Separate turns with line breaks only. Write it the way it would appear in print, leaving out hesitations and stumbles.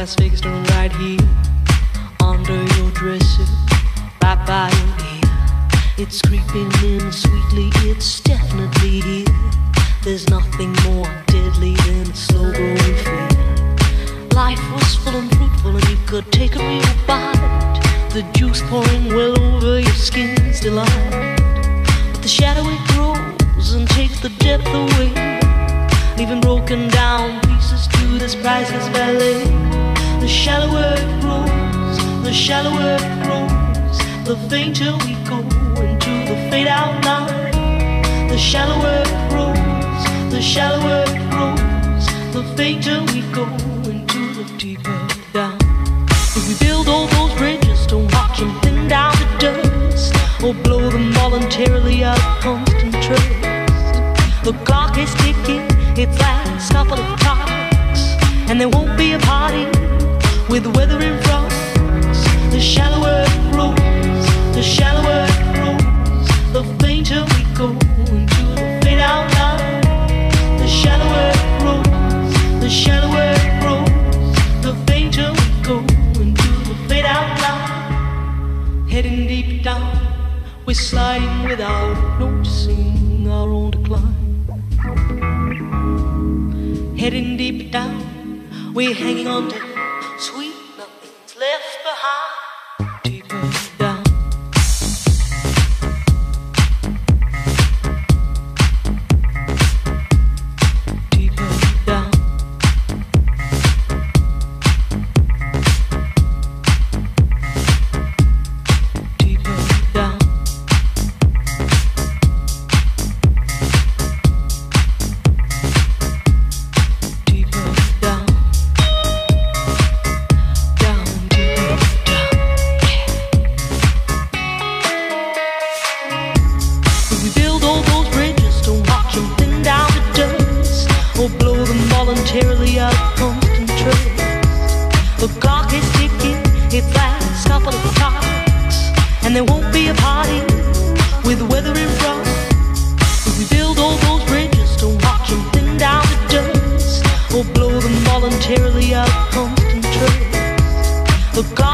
eyes fixed on right here, under your dresser, right by your ear. It's creeping in sweetly, it's definitely here. There's nothing more deadly than a slow-growing fear. Life was full and fruitful and you could take a real bite. The juice pouring well over your skin's delight. But the shadow it grows and takes the depth away, leaving broken down pieces to this priceless ballet. The shallower it grows, the shallower it grows, the fainter we go into the fade out line. The shallower it grows, the shallower it grows, the fainter we go into the deeper down. If we build all those bridges, don't watch them thin down to dust, or blow them voluntarily out of constant trust. The clock is ticking, its last couple of clocks, and there won't be a party with the weather in front. The shallower it grows, the shallower it grows, the fainter we go into the fade out line. The shallower it grows, the shallower it grows, the fainter we go into the fade out line. Heading deep down, we're sliding without noticing our own decline. Heading deep down, we're hanging on to sweet nothing's left behind. Deeper down. Deeper down. Deeper down. Voluntarily out of constant trust. The clock is ticking, its last couple of clocks, and there won't be a party with the weather in front. If we build all those bridges, don't watch them thin down to dust, or blow them voluntarily out of constant trust. The clock